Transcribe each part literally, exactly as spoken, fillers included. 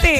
siete.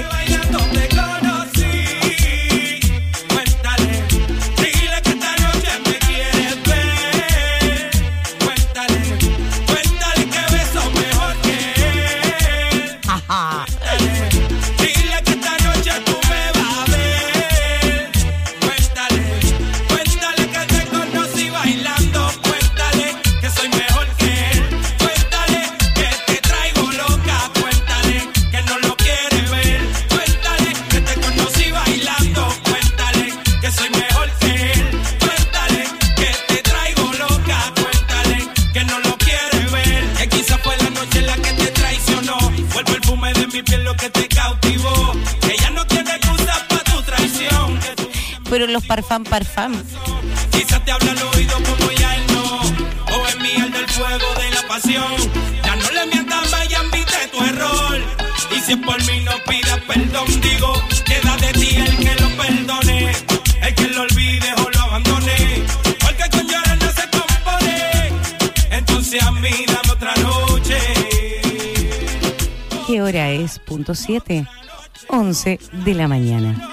Pero los parfum, parfum. Quizás te habla al oído como ya él no. O es miel del fuego de la pasión. Ya no le mientas, vaya, invite tu error. Y si es por mí no pidas perdón, digo, queda de ti el que lo perdone. El que lo olvide o lo abandone. Porque con llorar no se compone. Entonces a mí dame otra noche. ¿Qué hora es? Punto siete. once de la mañana.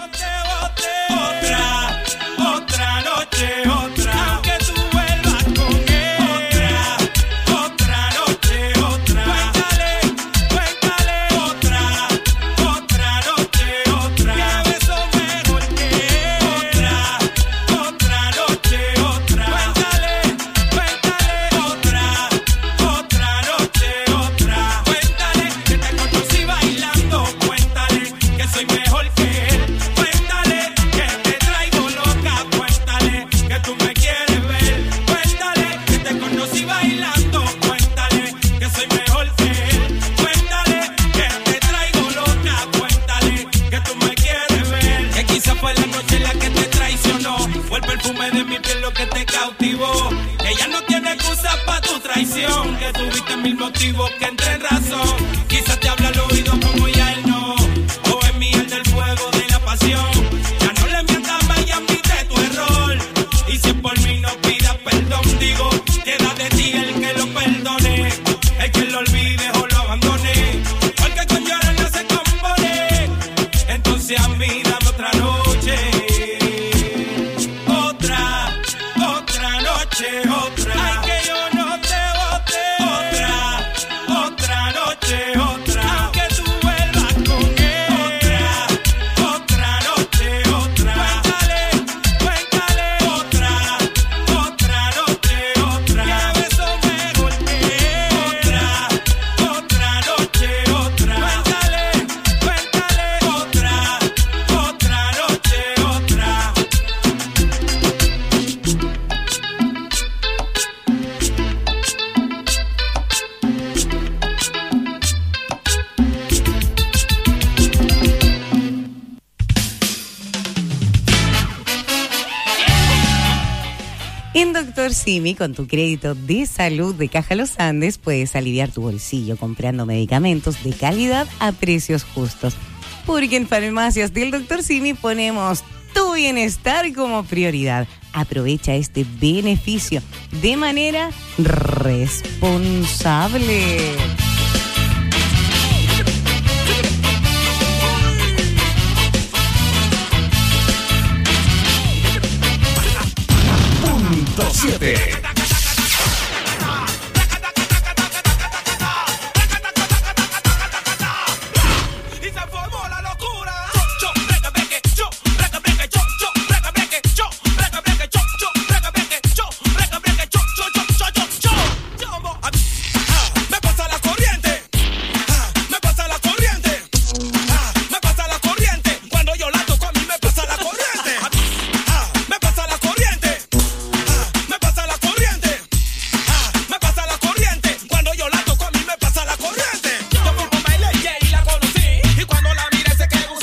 Ella no tiene excusa pa' tu traición, que tuviste mil motivos que entre en razón. Quizás te habla al oído como ya él no. O es miel del fuego de la pasión. Ya no le mientas, vaya, admite tu error. Y si es por mí no pidas perdón, digo, queda de ti el que lo perdone. El que lo olvide o lo abandone. Porque con llorar no se compone. Entonces a mí dame otra noche. Otra, otra noche, otra. Ay, que yo no te bote. Otra, otra noche, otra. Aunque tú vuelvas con él. Otra, otra noche, otra. Cuéntale, cuéntale. Otra, otra noche, otra. Que beso mejor que él. Otra, otra noche, otra. Cuéntale, cuéntale. Otra, otra noche, otra. En Doctor Simi, con tu crédito de salud de Caja Los Andes, puedes aliviar tu bolsillo comprando medicamentos de calidad a precios justos. Porque en Farmacias del Doctor Simi ponemos tu bienestar como prioridad. Aprovecha este beneficio de manera responsable. Punto siete. Y se formó la locura. Me pasa la corriente. Me pasa la corriente. Me pasa la corriente. Cuando yo la toco a mí me pasa la corriente. Me pasa la corriente. Me pasa la corriente. Me pasa la corriente. Cuando yo la toco a mí me pasa la corriente. Yo fui con Baile y la conocí. Y cuando la miré se quedó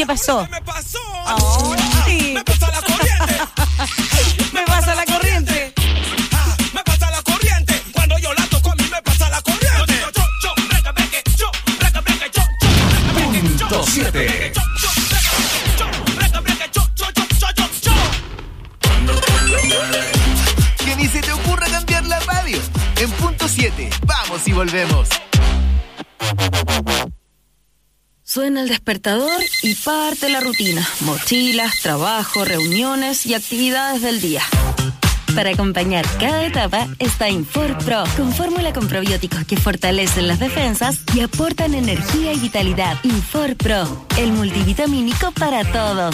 pasó? Me pasó. Oh, sí. Me pasa la corriente. Me pasa la corriente. Ah, me pasa la corriente. Cuando yo la toco a mí me pasa la corriente. Yo, yo, breca, breca, yo, breca, breca, yo, yo, Punto siete. Que ni se te ocurra cambiar la radio. En punto siete, vamos y volvemos. Suena el despertador y parte la rutina. Mochilas, trabajo, reuniones y actividades del día. Para acompañar cada etapa está Infor Pro, con fórmula con probióticos que fortalecen las defensas y aportan energía y vitalidad. Infor Pro, el multivitamínico para todos.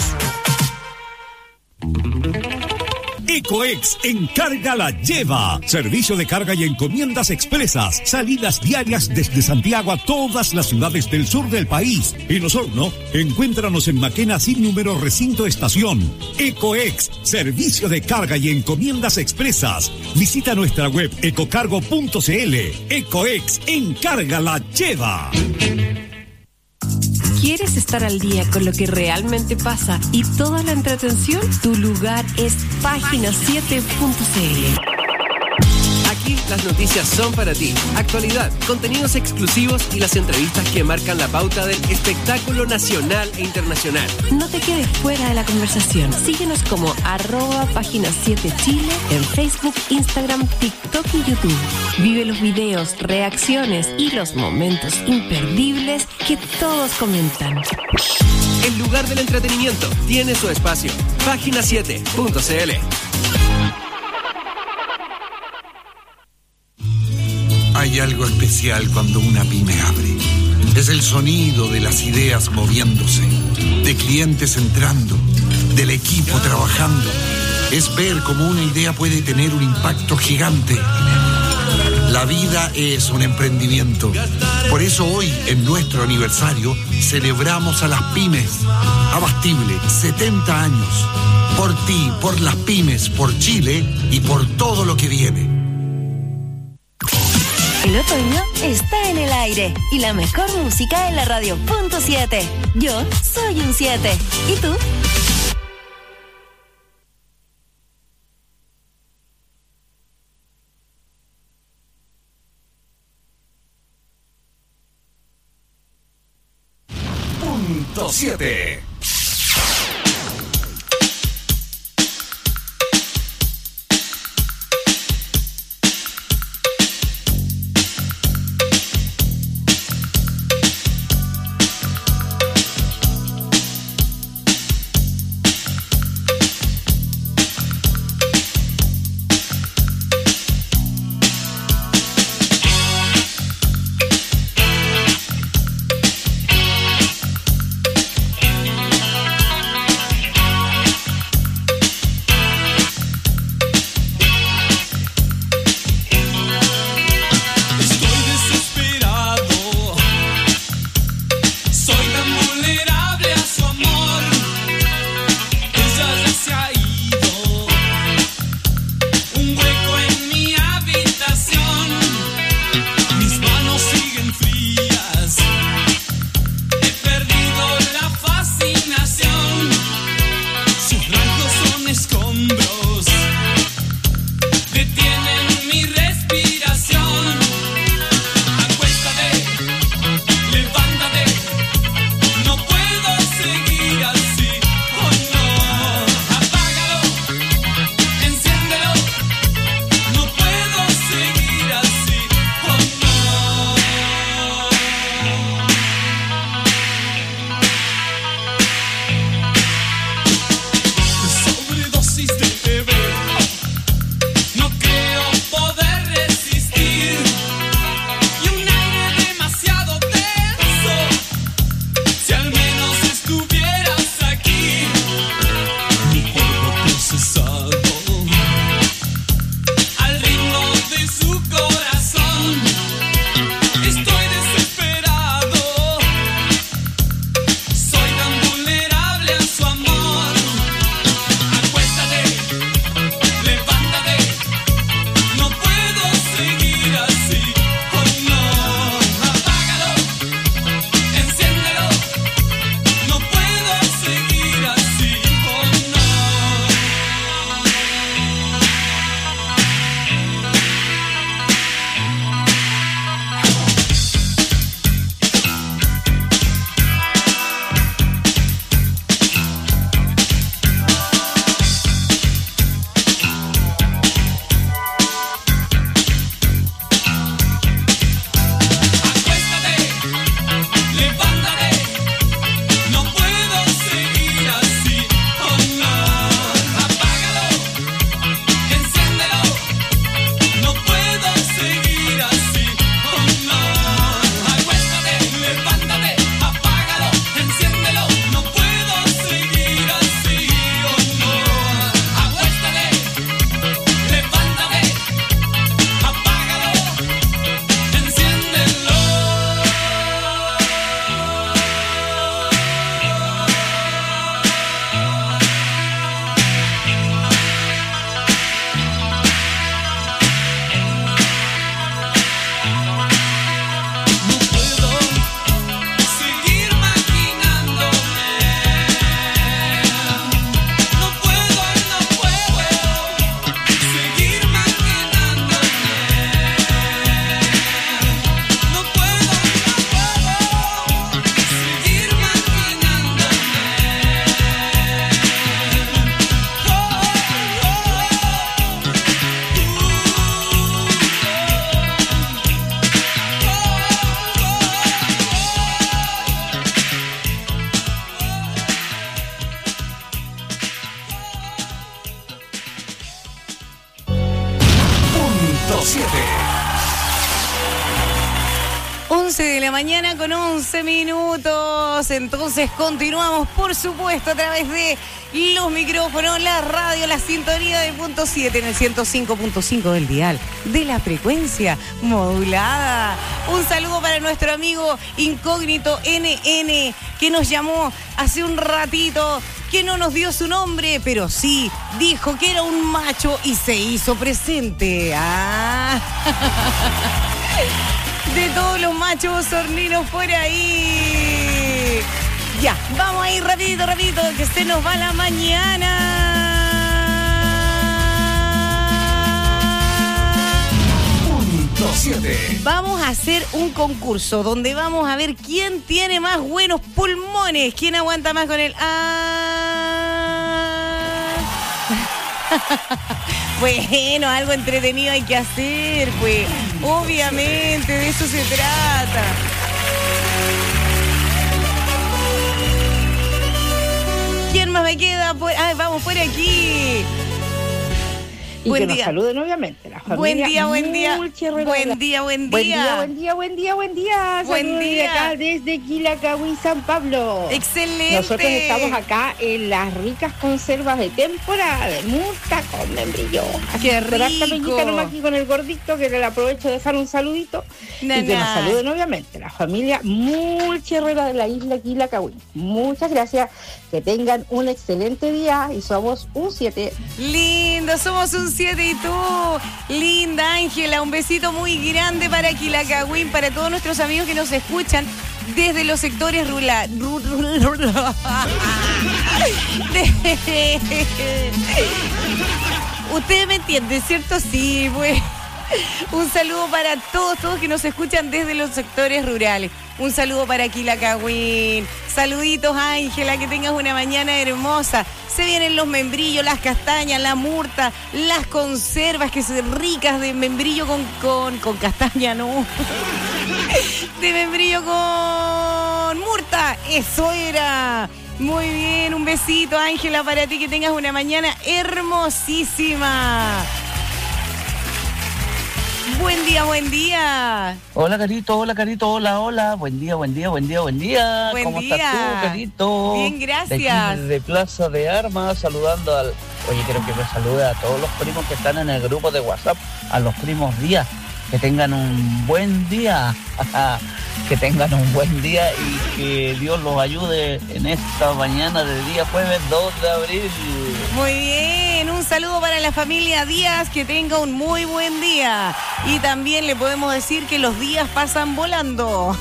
Ecoex Encarga la Lleva. Servicio de carga y encomiendas expresas. Salidas diarias desde Santiago a todas las ciudades del sur del país. En Osorno, encuéntranos en Maquena sin número recinto estación. Ecoex, servicio de carga y encomiendas expresas. Visita nuestra web ecocargo punto cl. Ecoex Encarga la Lleva. ¿Quieres estar al día con lo que realmente pasa y toda la entretención? Tu lugar es página siete punto cl. Aquí las noticias son para ti. Actualidad, contenidos exclusivos y las entrevistas que marcan la pauta del espectáculo nacional e internacional. No te quedes fuera de la conversación. Síguenos como arroba página siete Chile en Facebook, Instagram, TikTok y YouTube. Vive los videos, reacciones y los momentos imperdibles que todos comentan. El lugar del entretenimiento tiene su espacio. página siete punto cl. Hay algo especial cuando una pyme abre. Es el sonido de las ideas moviéndose, de clientes entrando, del equipo trabajando. Es ver cómo una idea puede tener un impacto gigante. La vida es un emprendimiento. Por eso hoy, en nuestro aniversario, celebramos a las pymes. Abastible, setenta años. Por ti, por las pymes, por Chile y por todo lo que viene. El otoño está en el aire y la mejor música en la radio punto siete. Yo soy un siete. ¿Y tú? Punto siete. punto siete. once de la mañana con once minutos. Entonces continuamos, por supuesto, a través de los micrófonos, la radio, la sintonía de punto siete en el ciento cinco punto cinco del dial de la frecuencia modulada. Un saludo para nuestro amigo Incógnito N N, que nos llamó hace un ratito, que no nos dio su nombre, pero sí dijo que era un macho y se hizo presente. Ah. De todos los machos horninos por ahí. Ya, vamos a ir rapidito, rapidito, que se nos va la mañana. Punto siete. Vamos a hacer un concurso donde vamos a ver quién tiene más buenos pulmones, quién aguanta más con el... Ah. Bueno, algo entretenido hay que hacer, pues. Obviamente, de eso se trata. ¿Quién más me queda? Por... Ah, vamos por aquí. Y buen que día. nos saluden, obviamente, la familia. Buen día, buen día. Mulcherrera. Buen día, buen Buen día. día, buen día, buen día, buen día. Buen Saludos día. de acá desde Quilacahuí, San Pablo. Excelente. Nosotros estamos acá en las ricas conservas de temporada de murta con membrillo. Así Qué que por esta rico. peñita nomás aquí con el gordito, que le aprovecho de dejar un saludito. Na, y que na. nos saluden, obviamente, la familia Mulcherrera de la isla Quilacahuí. Muchas gracias. Que tengan un excelente día y somos un siete. Lindo, somos un siete y tú. Linda Ángela, un besito muy grande para Quilacagüín, para todos nuestros amigos que nos escuchan desde los sectores rurales. Ustedes me entienden, ¿cierto? Sí, pues. Un saludo para todos, todos que nos escuchan desde los sectores rurales. Un saludo para Quilacagüín. Saluditos, Ángela, que tengas una mañana hermosa. Se vienen los membrillos, las castañas, la murta, las conservas que son ricas de membrillo con, con, con castaña, no. De membrillo con murta. Eso era. Muy bien, un besito, Ángela, para ti, que tengas una mañana hermosísima. Buen día, buen día. Hola, Carito, hola, Carito, hola, hola. Buen día, buen día, buen día, buen día. Buen ¿Cómo día. estás tú, Carito? Bien, gracias. De aquí, de Plaza de Armas, saludando al... Oye, quiero que me salude a todos los primos que están en el grupo de WhatsApp, a los primos Díaz. Que tengan un buen día. Que tengan un buen día y que Dios los ayude en esta mañana de día jueves dos de abril. Muy bien, un saludo para la familia Díaz, que tenga un muy buen día. Y también le podemos decir que los días pasan volando.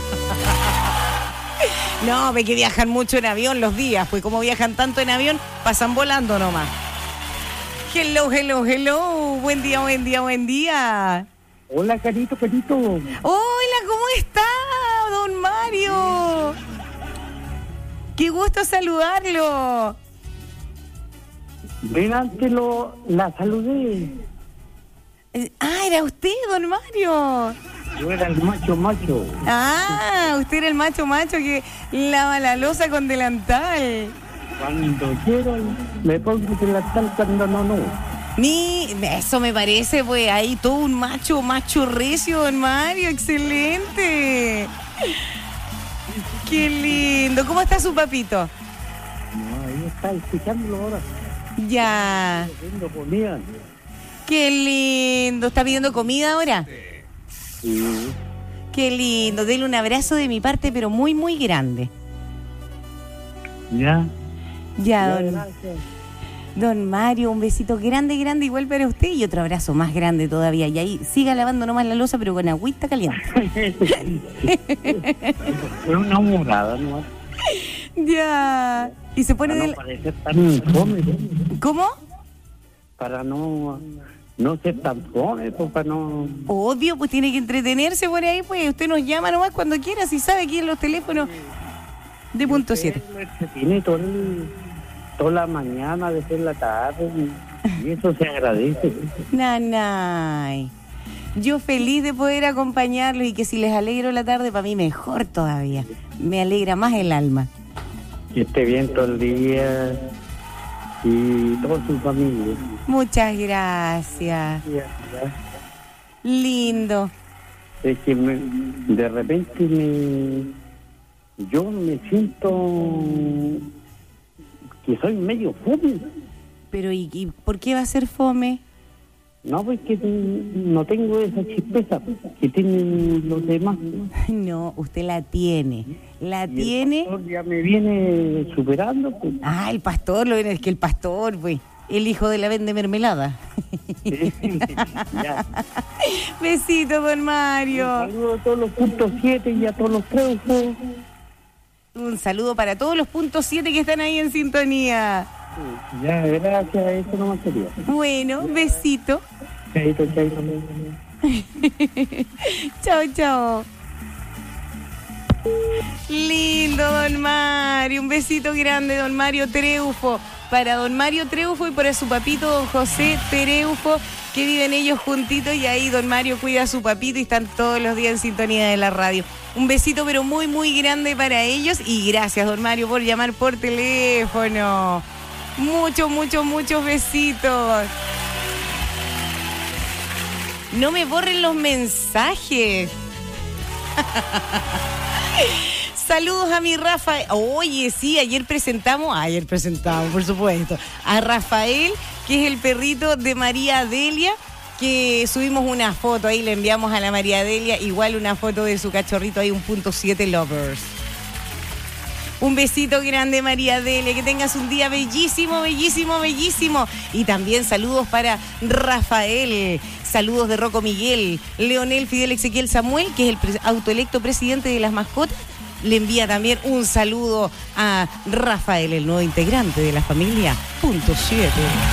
No, ve que viajan mucho en avión los días, pues como viajan tanto en avión, pasan volando nomás. Hello, hello, hello. Buen día, buen día, buen día. Hola, Carito, Carito. Hola, ¿cómo está, don Mario? Qué gusto saludarlo. Ven, antes lo, la saludé. Eh, Ah, era usted, don Mario. Yo era el macho, macho. Ah, usted era el macho, macho que lava la loza con delantal. Cuando quiero, me pongo delantal, cuando no, no. Ni, eso me parece, pues, ahí todo un macho, macho recio, don Mario, excelente. Qué lindo. ¿Cómo está su papito? No, ahí está, escuchándolo ahora. Ya. Haciendo comida. Qué lindo. ¿Está pidiendo comida ahora? Sí. Qué lindo. Dele un abrazo de mi parte, pero muy, muy grande. Ya. Ya, Ya, don, gracias. don Mario, un besito grande, grande, igual para usted, y otro abrazo más grande todavía. Y ahí siga lavando nomás la loza, pero con agüita caliente. Fue una morada, ¿no? Ya. Y se pone Para del... no parecer tan fome. ¿Cómo? Para no, no ser tan fome, pues para no... Obvio, pues tiene que entretenerse por ahí, pues usted nos llama nomás cuando quiera, si sabe aquí en los teléfonos de punto siete. Se tiene todo el, toda la mañana, después la tarde, y eso se agradece. Nanay. Yo feliz de poder acompañarlos, y que si les alegro la tarde, para mí mejor todavía. Me alegra más el alma. Que esté bien todo el día y toda su familia. Muchas gracias. Ya, ya. Lindo. Es que me, de repente me, yo me siento que soy medio fome. Pero ¿y, y por qué va a ser fome? No, pues que no tengo esa chispeza que tienen los demás. No, usted la tiene. La y tiene. El pastor ya me viene superando. Pues. Ah, el pastor, lo viene, es que el pastor, pues, el hijo de la vende mermelada. Sí, ya. Besito, don Mario. Un saludo a todos los puntos siete y a todos los treufos. Un saludo para todos los puntos siete que están ahí en sintonía. Ya, gracias, eso no me sería. Bueno, besito. Chaito, chaito. Chao, chao. Lindo, don Mario. Un besito grande, don Mario Treufo. Para don Mario Treufo y para su papito, don José Treufo, que viven ellos juntitos y ahí don Mario cuida a su papito y están todos los días en sintonía de la radio. Un besito pero muy, muy grande para ellos y gracias, don Mario, por llamar por teléfono. Muchos, muchos, muchos besitos. No me borren los mensajes. Saludos a mi Rafael. Oye, sí, ayer presentamos, ayer presentamos, por supuesto, a Rafael, que es el perrito de María Delia, que subimos una foto, ahí le enviamos a la María Delia, igual una foto de su cachorrito, ahí un punto siete lovers. Un besito grande, María Delia, que tengas un día bellísimo, bellísimo, bellísimo. Y también saludos para Rafael, saludos de Rocco Miguel, Leonel Fidel Ezequiel Samuel, que es el pre- autoelecto presidente de las mascotas. Le envía también un saludo a Rafael, el nuevo integrante de la familia punto siete.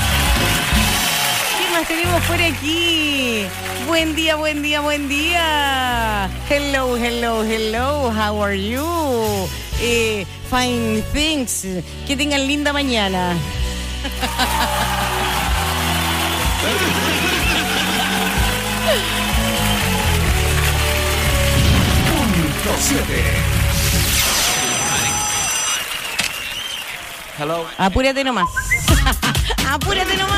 ¿Qué más tenemos por aquí? Buen día, buen día, buen día. Hello, hello, hello. How are you? Eh, fine, thanks. Que tengan linda mañana. Punto siete. Hello. Apúrate nomás. Apúrate nomás.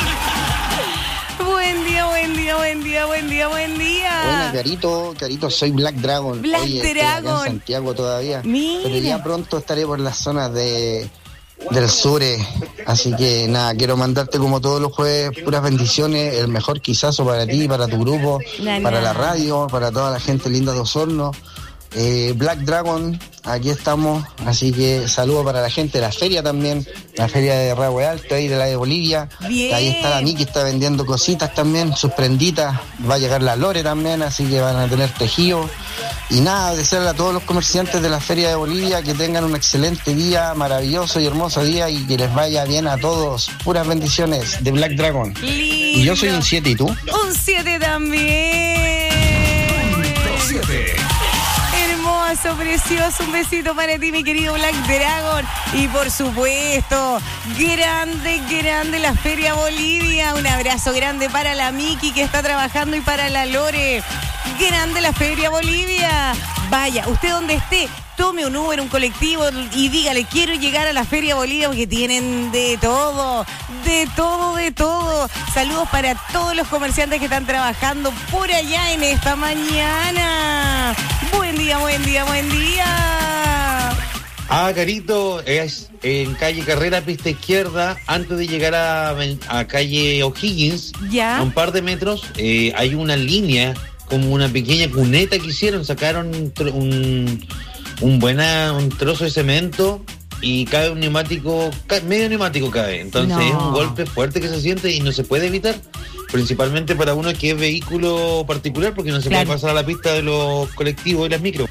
Buen día, buen día, buen día, buen día, buen día. Buena, Carito, Carito, soy Black Dragon. Black Oye, estoy acá Dragon. en Santiago todavía. Mira. Pero ya pronto estaré por las zonas de del sur. eh. Así que nada, quiero mandarte como todos los jueves puras bendiciones. El mejor quizazo para ti, para tu grupo, Na, para na. la radio, para toda la gente linda de Osorno. Eh, Black Dragon, aquí estamos, así que saludo para la gente de la feria también, la feria de Rahue Alto, ahí de la de Bolivia. Bien. Ahí está la Miki, está vendiendo cositas también, sus prenditas, va a llegar la Lore también, así que van a tener tejido. Y nada, desearle a todos los comerciantes de la feria de Bolivia que tengan un excelente día, maravilloso y hermoso día y que les vaya bien a todos. Puras bendiciones de Black Dragon. Lindo. Y yo soy un siete, ¿y tú? Un siete también. Punto siete. Hermoso, precioso, un besito para ti, mi querido Black Dragon. Y por supuesto, grande, grande la Feria Bolivia. Un abrazo grande para la Miki que está trabajando y para la Lore. Grande la Feria Bolivia. Vaya, usted donde esté, tome un Uber, un colectivo y dígale, quiero llegar a la Feria Bolivia porque tienen de todo, de todo, de todo. Saludos para todos los comerciantes que están trabajando por allá en esta mañana. Buen día, buen día, buen día. Ah, Carito, es en calle Carrera, pista izquierda, antes de llegar a, a calle O'Higgins, Ya. a un par de metros, eh, hay una línea, como una pequeña cuneta que hicieron, sacaron un, tro- un, un buena, un trozo de cemento y cae un neumático, ca- medio neumático cae, entonces No. es un golpe fuerte que se siente y no se puede evitar, principalmente para uno que es vehículo particular, porque no se Claro. puede pasar a la pista de los colectivos y las micros.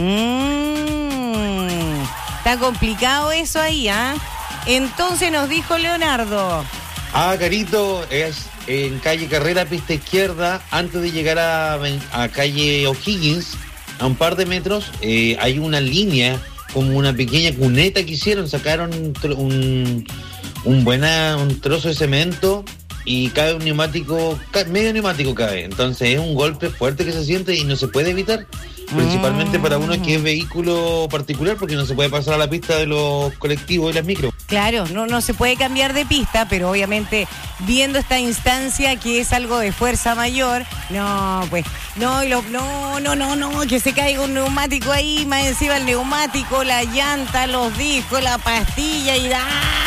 Mm, está complicado eso ahí, ¿ah? Entonces nos dijo Leonardo. Ah, Carito, es en calle Carrera, pista izquierda, antes de llegar a, a calle O'Higgins, a un par de metros, eh, hay una línea, como una pequeña cuneta que hicieron, sacaron un, tro- un, un buena, un trozo de cemento y cae un neumático, ca- medio neumático cae, entonces es un golpe fuerte que se siente y no se puede evitar, Principalmente para uno que es vehículo particular, porque no se puede pasar a la pista de los colectivos y las micros. Claro, no, no se puede cambiar de pista, pero obviamente viendo esta instancia que es algo de fuerza mayor, no, pues, no, y lo, no, no, no, no, que se caiga un neumático ahí, más encima el neumático, la llanta, los discos, la pastilla y da.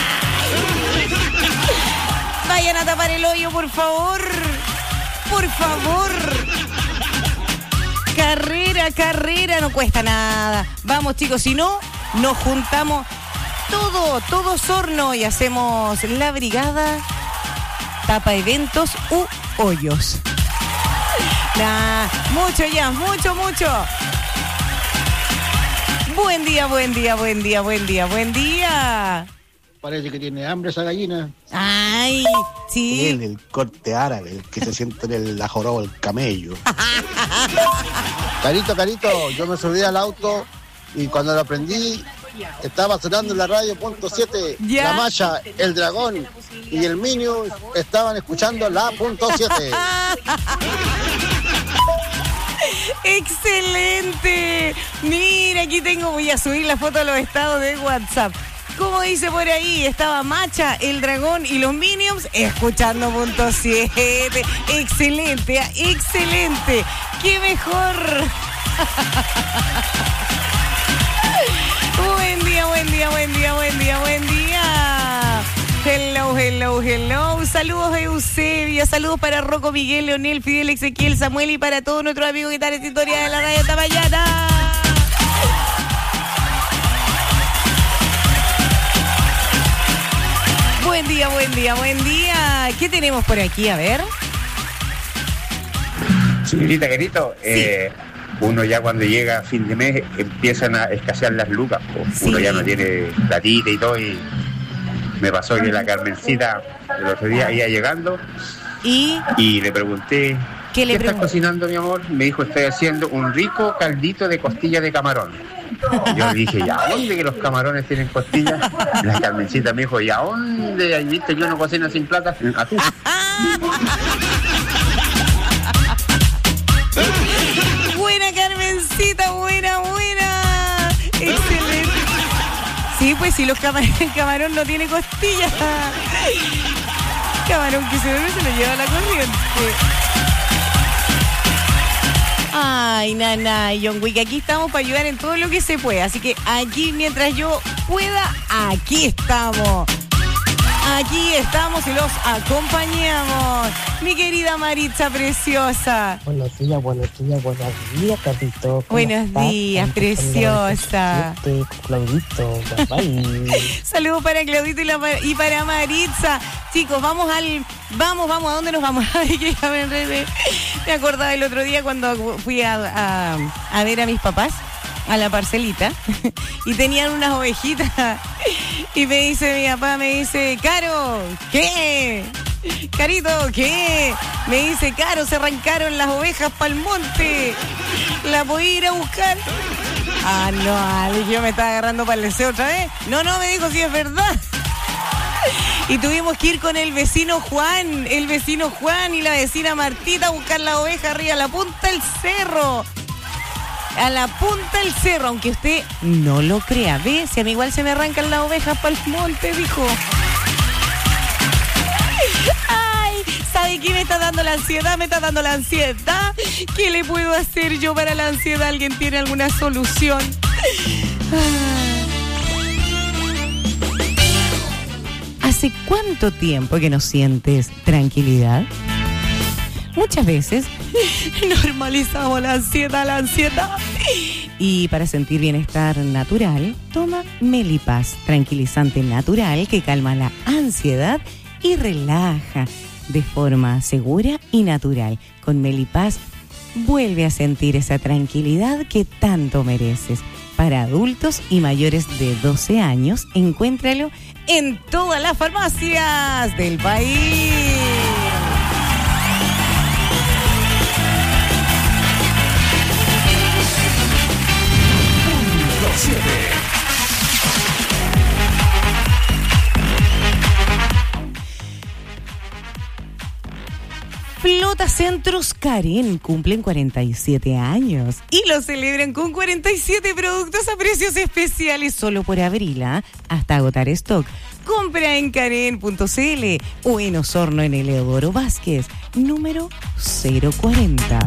Vayan a tapar el hoyo, por favor, por favor. Carrera, carrera, no cuesta nada. Vamos, chicos, si no, nos juntamos todo, todo Osorno y hacemos la brigada tapa eventos u hoyos. Nah, mucho ya, mucho, mucho. Buen día, buen día, buen día, buen día, buen día. Parece que tiene hambre esa gallina. Ay, sí. El, el corte árabe, el que se siente en el ajorobo, el camello. Carito, Carito, yo me subí al auto y cuando lo aprendí estaba sonando en la radio punto siete. La Maya, el Dragón y el Minion estaban escuchando la punto siete. ¡Excelente! Mira, aquí tengo, voy a subir la foto a los estados de WhatsApp. Como dice por ahí, estaba Macha, el Dragón y los Minions escuchando punto siete. Excelente, excelente. ¡Qué mejor! Buen día, buen día, buen día, buen día, buen día. Hello, hello, hello. Saludos a Eusebia, saludos para Rocco, Miguel, Leonel, Fidel, Ezequiel, Samuel y para todos nuestros amigos que están en sintonía de la radio esta mañana. Buen día, buen día, buen día. ¿Qué tenemos por aquí? A ver. Señorita Querito, sí. eh, uno ya cuando llega a fin de mes empiezan a escasear las lucas. Sí. Uno ya no tiene platita y todo. Y me pasó que la Carmencita el otro día iba llegando y, y le pregunté, ¿qué, le ¿qué pregun- estás cocinando, mi amor? Me dijo, estoy haciendo un rico caldito de costilla de camarón. Yo le dije, ¿y a dónde que los camarones tienen costillas? La Carmencita me dijo, ¿y a dónde hay visto que uno cocina sin plata? A tú. Buena, Carmencita, buena, buena. Excelente. Sí, pues si los camar- el camarón no tiene costillas. Camarón que se duerme se lo lleva a la corriente. Ay, nana, John Wick, aquí estamos para ayudar en todo lo que se puede. Así que aquí, mientras yo pueda, aquí estamos. Aquí estamos y los acompañamos. Mi querida Maritza preciosa. Buenos días, buenos días, buenos días, Carlito. Buenos estás? días, preciosa. Claudito, bye. Saludos para Claudito y, la, y para Maritza. Chicos, vamos al... Vamos, vamos, ¿a dónde nos vamos? Ay, que ya me enredé. Me acordaba el otro día cuando fui a, a, a ver a mis papás a la parcelita y tenían unas ovejitas y me dice mi papá, me dice, Caro, ¿qué? Carito, ¿qué? Me dice, Caro, se arrancaron las ovejas para el monte. ¿La voy a ir a buscar? Ah, no, Ale, yo me estaba agarrando para el deseo otra vez. No, no, me dijo, sí es verdad. Y tuvimos que ir con el vecino Juan, el vecino Juan y la vecina Martita a buscar la oveja arriba a la punta del cerro. A la punta del cerro, aunque usted no lo crea. ¿Ve? Si a mí igual se me arrancan las ovejas para el monte, dijo. Ay, ¿sabe qué me está dando la ansiedad? Me está dando la ansiedad. ¿Qué le puedo hacer yo para la ansiedad? ¿Alguien tiene alguna solución? ¿Hace cuánto tiempo que no sientes tranquilidad? Muchas veces normalizamos la ansiedad, la ansiedad. Y para sentir bienestar natural, toma Melipaz, tranquilizante natural que calma la ansiedad y relaja de forma segura y natural. Con Melipaz vuelve a sentir esa tranquilidad que tanto mereces. Para adultos y mayores de doce años, encuéntralo en todas las farmacias del país. Flota Centros Karen cumplen cuarenta y siete años y lo celebran con cuarenta y siete productos a precios especiales solo por abril, ¿eh? Hasta agotar stock. Compra en karen punto c l o en Osorno en el Eudoro Vázquez, número cero cuarenta.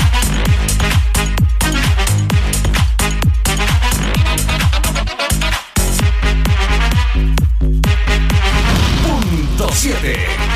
Punto siete.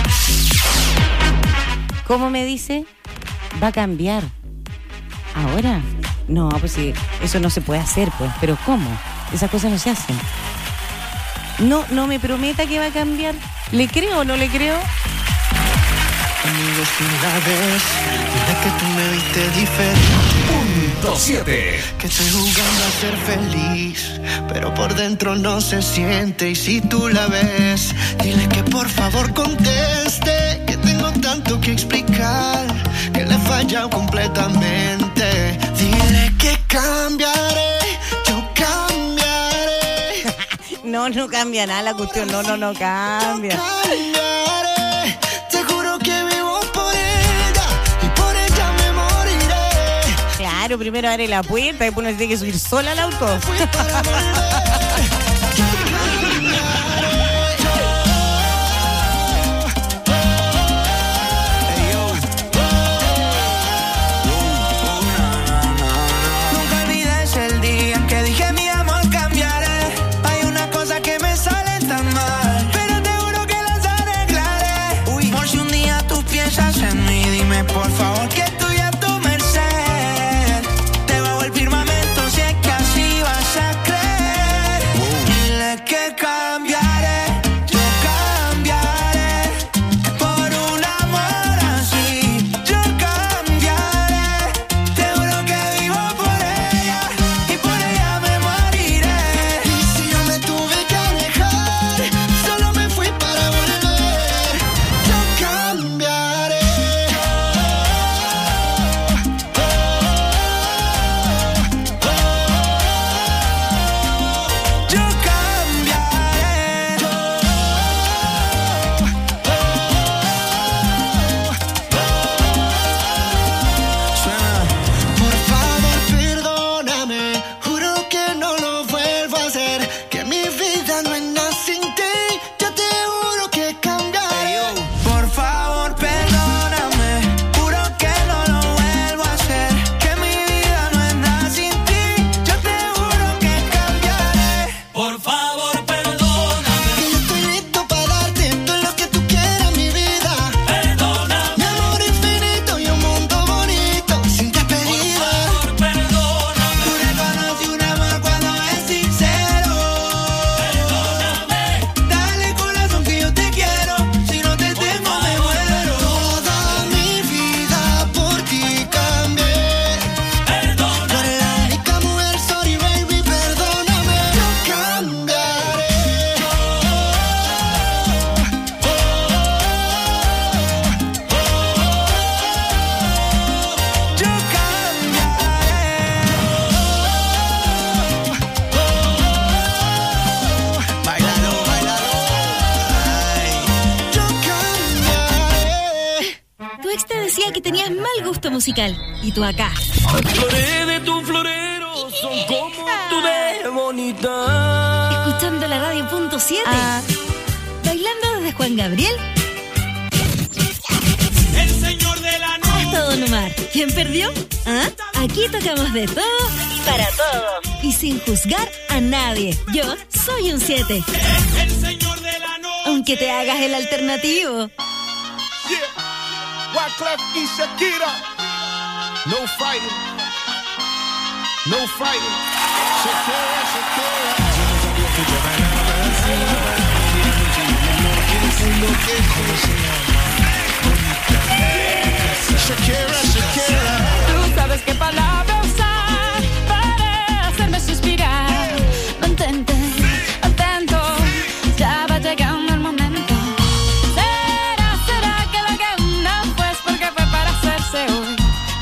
¿Cómo me dice? Va a cambiar. ¿Ahora? No, pues sí, eso no se puede hacer, pues. ¿Pero cómo? Esas cosas no se hacen. No, no me prometa que va a cambiar. ¿Le creo o no le creo? Amigos, si la ves, dile que tú me viste diferente. Punto siete. Que estoy jugando a ser feliz, pero por dentro no se siente. Y si tú la ves, dile que por favor conteste, que tengo tanto que explicar, que le he fallado completamente. Dile que cambiaré, yo cambiaré. No, no cambia nada la cuestión, no, no, no cambia. Cambiaré, te juro que vivo por ella y por ella me moriré. Claro, primero abre la puerta, después uno tiene que subir sola al auto. Por favor, que estoy a tu merced. Te bajo el firmamento si es que así vas a creer. Dile que cambiaré, yo cambiaré por un amor así. Yo cambiaré, te juro que vivo por ella y por ella me moriré. Y si yo me tuve que alejar, solo me fui para volver. Yo cambiaré. Musical. Y tú acá. Las flores de tu florero son como tú de bonita. Escuchando la radio punto siete. Ah. Bailando desde Juan Gabriel. El señor de la noche. Hasta Don Omar. ¿Quién perdió? ¿Ah? Aquí tocamos de todo para todo. Y sin juzgar a nadie. Yo soy un siete. El señor de la noche. Aunque te hagas el alternativo. Yeah. Wyclef y Shakira. No fighting, no fighting. Shakira, Shakira. Shakira, Shakira. Tú sabes qué palabra usar para hacerme suspirar. Mantente atento, ya va llegando el momento. ¿Será, será que lo que no fue es porque fue para hacerse hoy?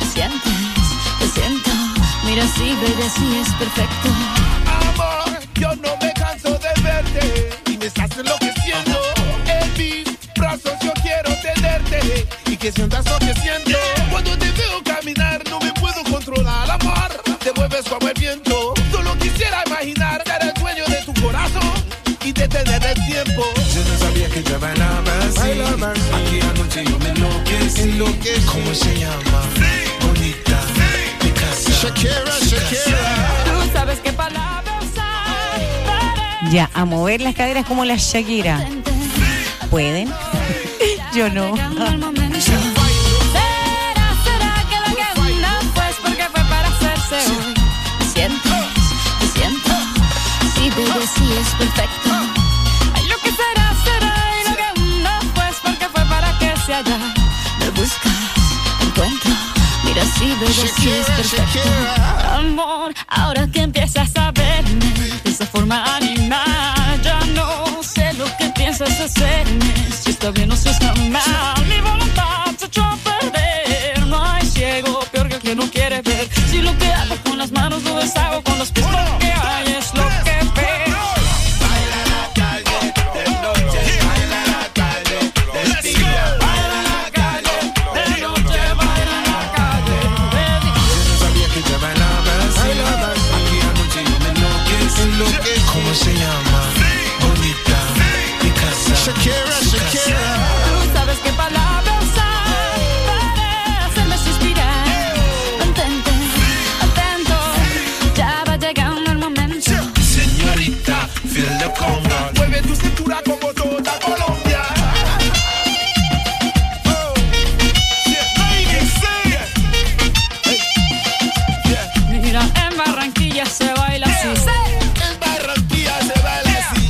Mira, sí, baby, sí es perfecto. Amor, yo no me canso de verte y me estás enloqueciendo. En mis brazos yo quiero tenerte y que sientas lo que siento. Cuando te veo caminar no me puedo controlar, amor. Te mueves como el viento. Solo quisiera imaginar ser el dueño de tu corazón y detener el tiempo. Yo no sabía que te bailaba así. Bailaba así. Aquí anoche yo me enloquecí. Enloquecí. ¿Cómo se llama? Sí. Bonita. Sí. Picasa. Shakira, Shakira. Tú sabes qué palabra usar. Ya, a mover las caderas como la Shakira. ¿Pueden? Yo no. ¿Será, será que lo que no fue es porque fue para hacerse hoy? Me siento, me siento. Sí, bebé, sí es perfecto. Ay, lo que será, será y lo que no fue es porque fue para que se haya. Me buscas, encuentro. Mira, sí, bebé, sí es perfecto. Amor, ahora que empiezas a verme de esa forma animal, ya no sé lo que piensas hacerme. Si está bien o si está mal, mi voluntad se echó a perder. No hay ciego peor que el que no quiere ver. Si lo que hago con las manos lo deshago con los pies, lo que hay es lo que veo. Baila la calle de noche, baila la calle de día, baila la calle de noche, baila la calle de día. Yo no sabía que te bailaba así. Aquí anoche yo me enloquecí. ¿Cómo se llama? Bonita. Picasa. Shakira, Shakira. Tú sabes qué palabra usar para hacerme suspirar. Mantente, atento, ya va llegando el momento. Señorita, feel the conga. Mueve tu cintura como toda Colombia. Oh, yeah, yeah, yeah. Mira, en Barranquilla se baila así. En Barranquilla se baila así.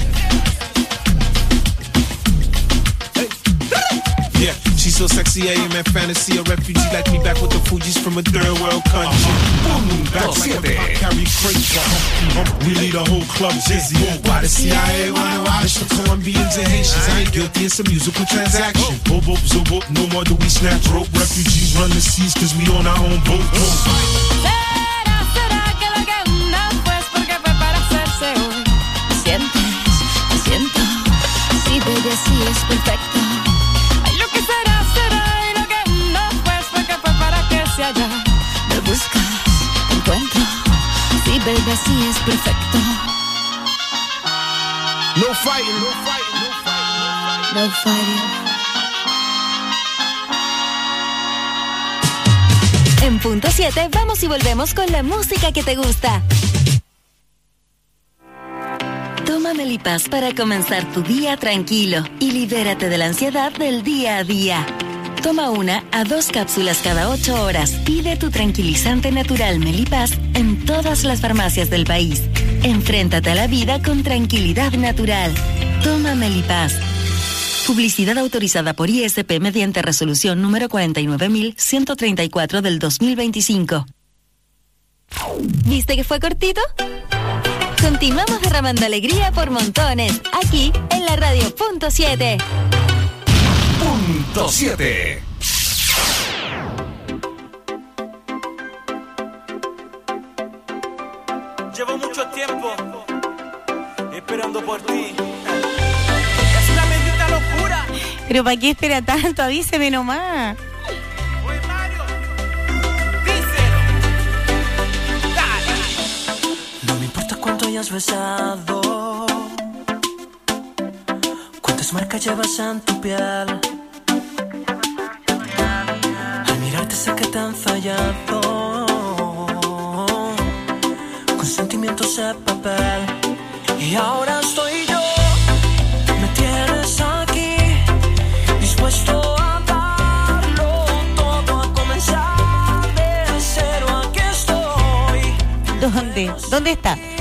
Yeah, she's so sexy, I am in fantasy. A refugee like me back with the Fugees from a third world country. Boom, back like I carry crates. We lead a whole club dizzy. Why the C I A wanna watch the Colombians and Haitians? I ain't guilty, it's a musical transaction. Boop, boop, zoop, boop, no more do we snatch rope. Refugees run the seas cause we on our own boat. Será, será que lo que no fue es porque fue para hacerse hoy. Me sientes, me siento. Sí, bebé, sí es perfecto. Ay, lo que será, será y lo que no fue es porque fue para que se haya. Me buscas, encuentro. Sí, bebé, sí es perfecto. No fighting, no fighting, no fighting. No fighting. En punto siete vamos y volvemos con la música que te gusta. Toma Melipaz para comenzar tu día tranquilo y libérate de la ansiedad del día a día. Toma una a dos cápsulas cada ocho horas. Pide tu tranquilizante natural Melipaz en todas las farmacias del país. Enfréntate a la vida con tranquilidad natural. Toma Melipaz. Publicidad autorizada por I S P mediante resolución número cuarenta y nueve mil ciento treinta y cuatro del dos mil veinticinco. ¿Viste que fue cortito? Continuamos derramando alegría por montones, aquí en la radio punto siete. Punto siete. Llevo mucho tiempo esperando por ti. Pero ¿para qué espera tanto? Avíseme nomás. Oye, Mario, díselo. Dale. No me importa cuánto hayas besado, cuántas marcas llevas en tu piel. Al mirarte sé que te han fallado, con sentimientos de papel. Y ahora estoy yo, me tienes aquí, dispuesto a darlo todo, a comenzar de cero. Aquí estoy. ¿Dónde? ¿Dónde está?